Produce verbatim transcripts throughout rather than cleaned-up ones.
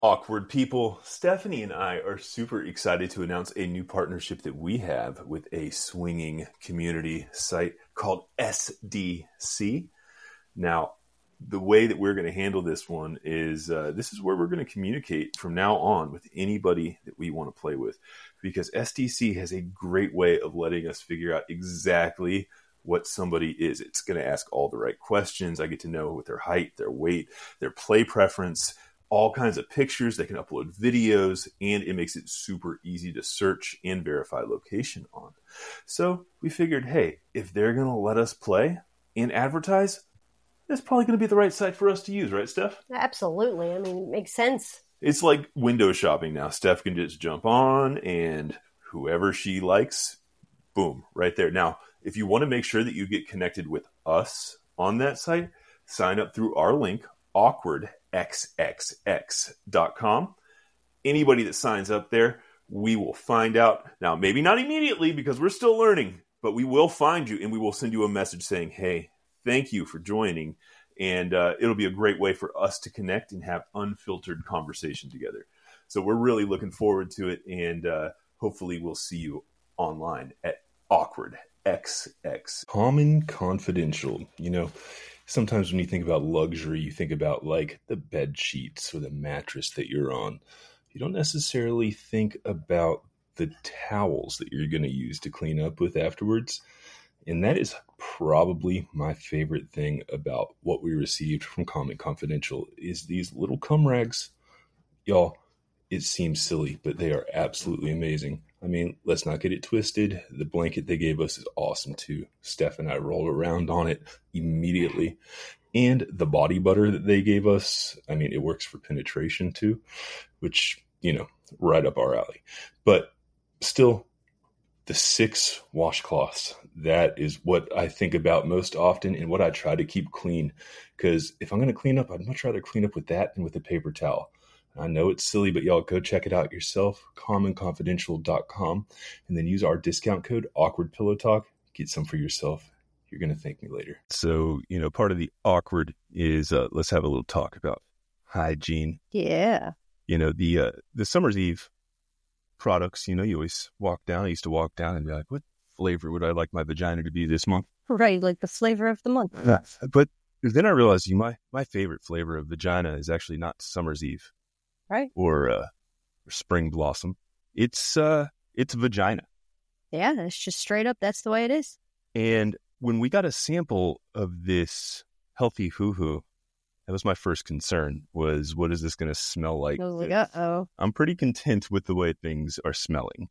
Awkward people, Stephanie and I are super excited to announce a new partnership that we have with a swinging community site called S D C. Now, the way that we're going to handle this one is uh, this is where we're going to communicate from now on with anybody that we want to play with, because S D C has a great way of letting us figure out exactly what somebody is. It's going to ask all the right questions. I get to know what their height, their weight, their play preference, all kinds of pictures. They can upload videos, and it makes it super easy to search and verify location on. So we figured, hey, if they're going to let us play and advertise, that's probably going to be the right site for us to use, right, Steph? Absolutely. I mean, it makes sense. It's like window shopping now. Steph can just jump on, and whoever she likes, boom, right there. Now, if you want to make sure that you get connected with us on that site, sign up through our link, awkward x x x dot com. Anybody that signs up there, we will find out. Now, maybe not immediately because we're still learning, but we will find you and we will send you a message saying, hey, thank you for joining. And uh, it'll be a great way for us to connect and have unfiltered conversation together. So we're really looking forward to it. And uh, hopefully we'll see you online at awkward x x. Common Confidential. You know, sometimes when you think about luxury, you think about like the bed sheets or the mattress that you're on. You don't necessarily think about the towels that you're going to use to clean up with afterwards. And that is probably my favorite thing about what we received from Common Confidential is these little cum rags. Y'all, it seems silly, but they are absolutely amazing. I mean, let's not get it twisted. The blanket they gave us is awesome too. Steph and I rolled around on it immediately. And the body butter that they gave us, I mean, it works for penetration too, which, you know, right up our alley. But still, the six washcloths, that is what I think about most often and what I try to keep clean. Because if I'm going to clean up, I'd much rather clean up with that than with a paper towel. I know it's silly, but y'all go check it out yourself, common confidential dot com, and then use our discount code AWKWARDPillowTalk. Get some for yourself. You're going to thank me later. So, you know, part of the awkward is uh, let's have a little talk about hygiene. Yeah. You know, the uh, the Summer's Eve products, you know, you always walk down. I used to walk down and be like, what flavor would I like my vagina to be this month? Right, like the flavor of the month. But then I realized you my, my favorite flavor of vagina is actually not Summer's Eve. Right. Or, uh, or Spring Blossom. It's uh, it's vagina. Yeah, it's just straight up. That's the way it is. And when we got a sample of this healthy hoo-hoo, that was my first concern, was what is this going to smell like? I was like, uh-oh. I'm pretty content with the way things are smelling.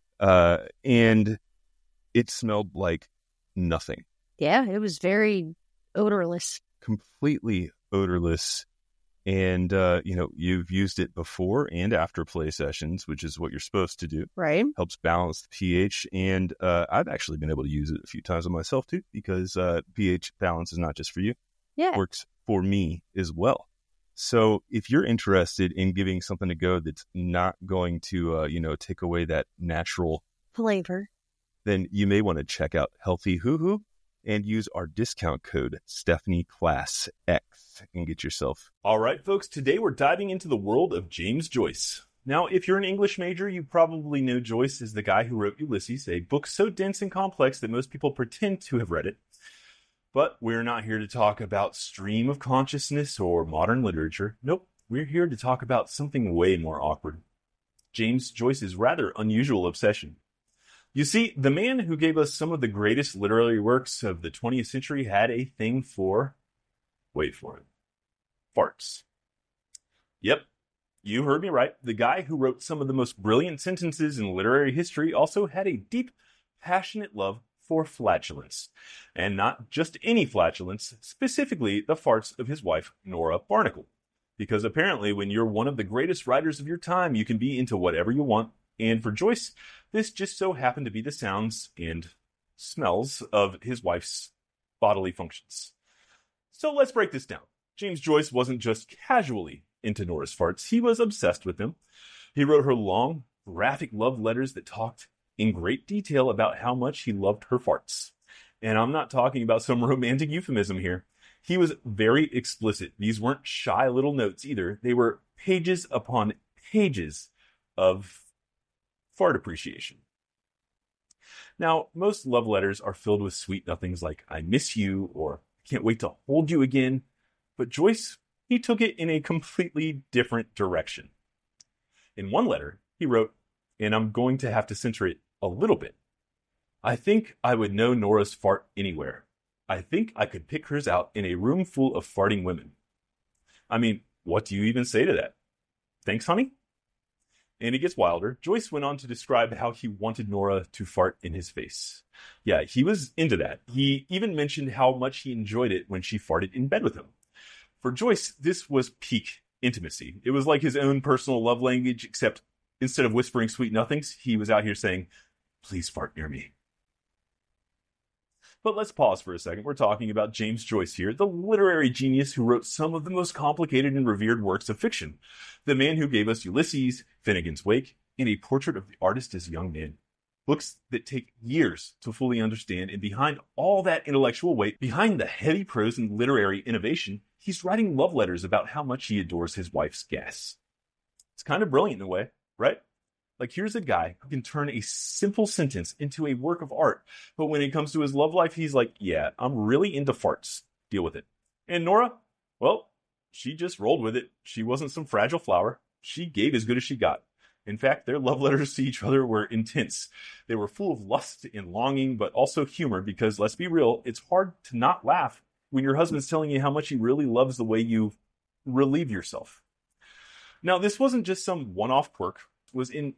Uh, and it smelled like nothing. Yeah, it was very odorless. Completely odorless. And, uh, you know, you've used it before and after play sessions, which is what you're supposed to do. Right. Helps balance the pH. And uh, I've actually been able to use it a few times on myself, too, because uh, pH balance is not just for you. Yeah. It works for me as well. So if you're interested in giving something a go that's not going to, uh, you know, take away that natural flavor, then you may want to check out Healthy Hoo Hoo and use our discount code Stephanie Class X and get yourself. All right, folks, today we're diving into the world of James Joyce. Now, if you're an English major, you probably know Joyce is the guy who wrote Ulysses, a book so dense and complex that most people pretend to have read it. But we're not here to talk about stream of consciousness or modern literature. Nope, we're here to talk about something way more awkward. James Joyce's rather unusual obsession. You see, the man who gave us some of the greatest literary works of the twentieth century had a thing for, wait for it, farts. Yep, you heard me right. The guy who wrote some of the most brilliant sentences in literary history also had a deep, passionate love for flatulence. And not just any flatulence, specifically the farts of his wife, Nora Barnacle. Because apparently when you're one of the greatest writers of your time, you can be into whatever you want. And for Joyce, this just so happened to be the sounds and smells of his wife's bodily functions. So let's break this down. James Joyce wasn't just casually into Nora's farts. He was obsessed with them. He wrote her long, graphic love letters that talked in great detail about how much he loved her farts. And I'm not talking about some romantic euphemism here. He was very explicit. These weren't shy little notes either. They were pages upon pages of fart appreciation. Now, most love letters are filled with sweet nothings like, I miss you, or I can't wait to hold you again. But Joyce, he took it in a completely different direction. In one letter, he wrote, and I'm going to have to censor it a little bit, I think I would know Nora's fart anywhere. I think I could pick hers out in a room full of farting women. I mean, what do you even say to that? Thanks, honey? And it gets wilder. Joyce went on to describe how he wanted Nora to fart in his face. Yeah, he was into that. He even mentioned how much he enjoyed it when she farted in bed with him. For Joyce, this was peak intimacy. It was like his own personal love language, except instead of whispering sweet nothings, he was out here saying, please fart near me. But let's pause for a second. We're talking about James Joyce here, the literary genius who wrote some of the most complicated and revered works of fiction. The man who gave us Ulysses, Finnegan's Wake, and A Portrait of the Artist as a Young Man. Books that take years to fully understand, and behind all that intellectual weight, behind the heavy prose and literary innovation, he's writing love letters about how much he adores his wife's gas. It's kind of brilliant in a way, right? Like, here's a guy who can turn a simple sentence into a work of art. But when it comes to his love life, he's like, yeah, I'm really into farts. Deal with it. And Nora, well, she just rolled with it. She wasn't some fragile flower. She gave as good as she got. In fact, their love letters to each other were intense. They were full of lust and longing, but also humor, because let's be real, it's hard to not laugh when your husband's telling you how much he really loves the way you relieve yourself. Now, this wasn't just some one-off quirk. It was in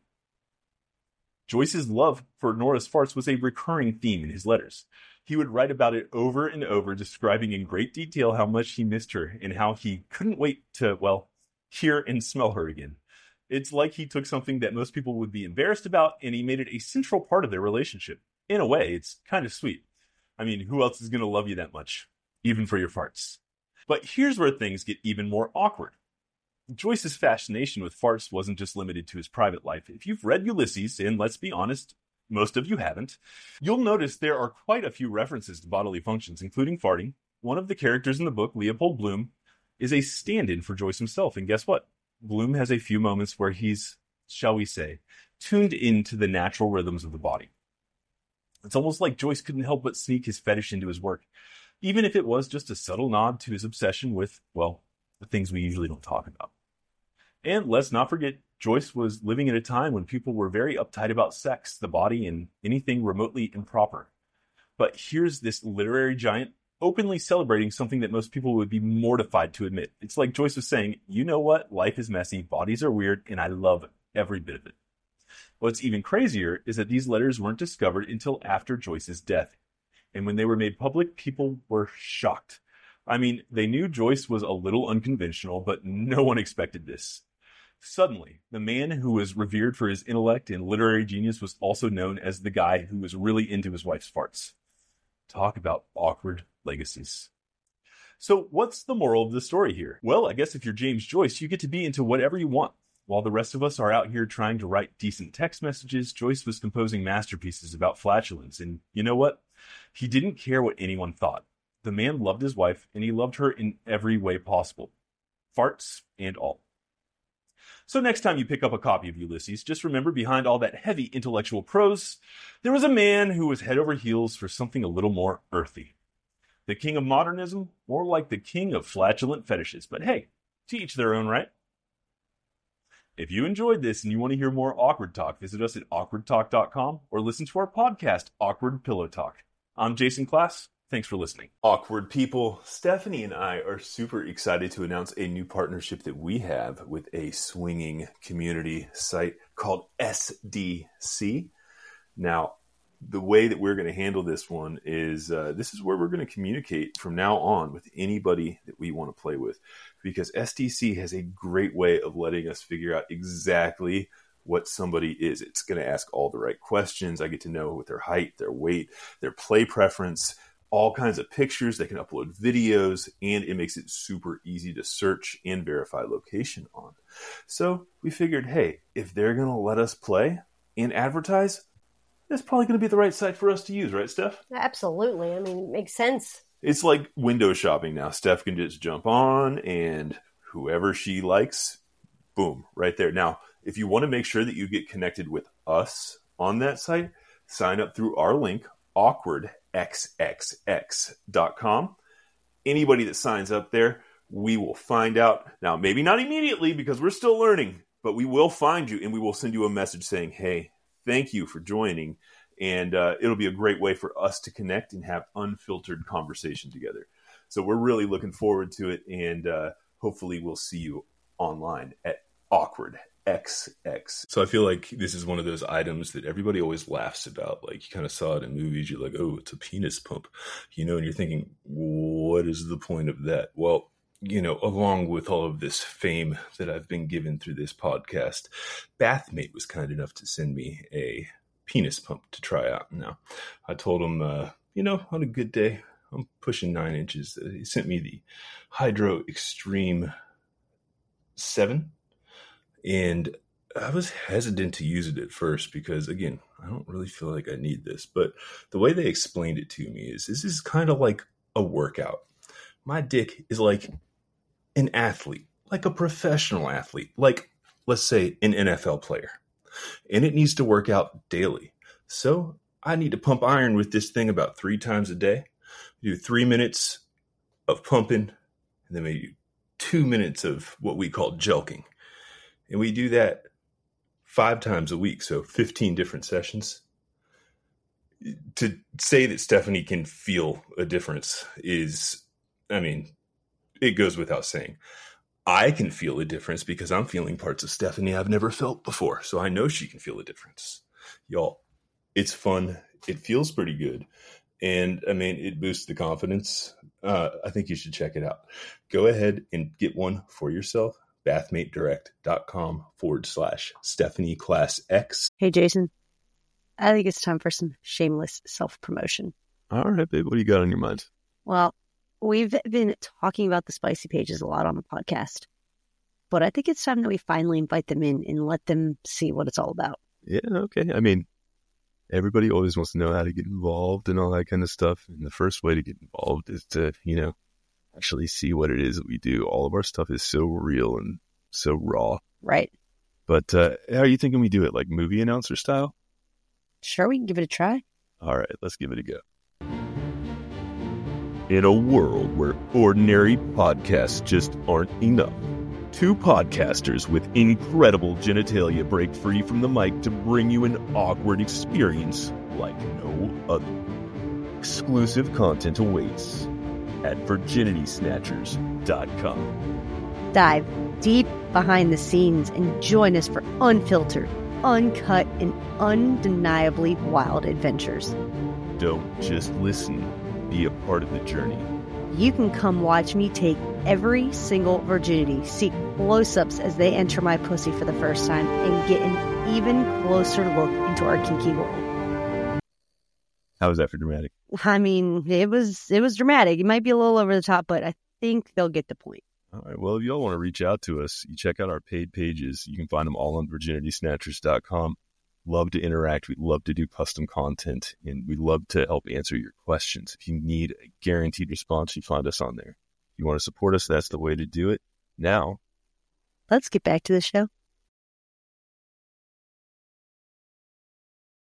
Joyce's love for Nora's farts was a recurring theme in his letters. He would write about it over and over, describing in great detail how much he missed her and how he couldn't wait to, well, hear and smell her again. It's like he took something that most people would be embarrassed about and he made it a central part of their relationship. In a way, it's kind of sweet. I mean, who else is going to love you that much? Even for your farts. But here's where things get even more awkward. Joyce's fascination with farts wasn't just limited to his private life. If you've read Ulysses, and let's be honest, most of you haven't, you'll notice there are quite a few references to bodily functions, including farting. One of the characters in the book, Leopold Bloom, is a stand-in for Joyce himself. And guess what? Bloom has a few moments where he's, shall we say, tuned into the natural rhythms of the body. It's almost like Joyce couldn't help but sneak his fetish into his work, even if it was just a subtle nod to his obsession with, well, the things we usually don't talk about. And let's not forget, Joyce was living at a time when people were very uptight about sex, the body, and anything remotely improper. But here's this literary giant openly celebrating something that most people would be mortified to admit. It's like Joyce was saying, you know what? Life is messy, bodies are weird, and I love every bit of it. What's even crazier is that these letters weren't discovered until after Joyce's death. And when they were made public, people were shocked. I mean, they knew Joyce was a little unconventional, but no one expected this. Suddenly, the man who was revered for his intellect and literary genius was also known as the guy who was really into his wife's farts. Talk about awkward legacies. So what's the moral of the story here? Well, I guess if you're James Joyce, you get to be into whatever you want. While the rest of us are out here trying to write decent text messages, Joyce was composing masterpieces about flatulence. And you know what? He didn't care what anyone thought. The man loved his wife, and he loved her in every way possible. Farts and all. So next time you pick up a copy of Ulysses, just remember behind all that heavy intellectual prose, there was a man who was head over heels for something a little more earthy. The king of modernism, more like the king of flatulent fetishes. But hey, to each their own, right? If you enjoyed this and you want to hear more Awkward Talk, visit us at awkward talk dot com or listen to our podcast, Awkward Pillow Talk. I'm Jason Klass. Thanks for listening. Awkward people, Stephanie and I are super excited to announce a new partnership that we have with a swinging community site called S D C. Now, the way that we're going to handle this one is uh, this is where we're going to communicate from now on with anybody that we want to play with, because S D C has a great way of letting us figure out exactly what somebody is. It's going to ask all the right questions. I get to know what their height, their weight, their play preference, all kinds of pictures. They can upload videos, and it makes it super easy to search and verify location on. So we figured, hey, if they're going to let us play and advertise, that's probably going to be the right site for us to use, right, Steph? Absolutely. I mean, it makes sense. It's like window shopping now. Steph can just jump on, and whoever she likes, Boom, right there. Now, if you want to make sure that you get connected with us on that site, sign up through our link, awkward x x x dot com. Anybody that signs up there, we will find out. Now, maybe not immediately because we're still learning, but we will find you and we will send you a message saying, hey, thank you for joining. And uh, it'll be a great way for us to connect and have unfiltered conversation together. So we're really looking forward to it. And uh, hopefully we'll see you online at awkward x x. So I feel like this is one of those items that everybody always laughs about. Like, you kind of saw it in movies. You're like, oh, it's a penis pump, you know, and you're thinking, what is the point of that? Well, you know, along with all of this fame that I've been given through this podcast, Bathmate was kind enough to send me a penis pump to try out. Now, I told him, uh, you know, on a good day, I'm pushing nine inches. Uh, he sent me the Hydro Extreme seven, and I was hesitant to use it at first because, again, I don't really feel like I need this. But the way they explained it to me is this is kind of like a workout. My dick is like an athlete, like a professional athlete, like, let's say, an N F L player. And it needs to work out daily. So I need to pump iron with this thing about three times a day. Do three minutes of pumping, and then maybe two minutes of what we call jelking. And we do that five times a week, so fifteen different sessions. To say that Stephanie can feel a difference is, I mean, it goes without saying. I can feel a difference because I'm feeling parts of Stephanie I've never felt before. So I know she can feel a difference. Y'all, it's fun. It feels pretty good. And I mean, it boosts the confidence. Uh, I think you should check it out. Go ahead and get one for yourself. bathmatedirect.com forward slash Stephanie Class X. Hey, Jason. I think it's time for some shameless self-promotion. All right, babe. What do you got on your mind? Well, we've been talking about the spicy pages a lot on the podcast, but I think it's time that we finally invite them in and let them see what it's all about. Yeah, okay. I mean, everybody always wants to know how to get involved and all that kind of stuff. And the first way to get involved is to, you know, actually see what it is that we do. All of our stuff is so real and so raw. Right. But uh, how are you thinking we do it? Like movie announcer style? Sure, we can give it a try. All right, let's give it a go. In a world where ordinary podcasts just aren't enough, two podcasters with incredible genitalia break free from the mic to bring you an awkward experience like no other. Exclusive content awaits at virginity snatchers dot com. Dive deep behind the scenes and join us for unfiltered, uncut, and undeniably wild adventures. Don't just listen. Be a part of the journey. You can come watch me take every single virginity, see close-ups as they enter my pussy for the first time, and get an even closer look into our kinky world. How was that for dramatic? I mean, it was it was dramatic. It might be a little over the top, but I think they'll get the point. All right. Well, if y'all want to reach out to us, you check out our paid pages. You can find them all on virginity snatchers dot com. Love to interact. We'd love to do custom content, and we'd love to help answer your questions. If you need a guaranteed response, you find us on there. If you want to support us, that's the way to do it. Now, let's get back to the show.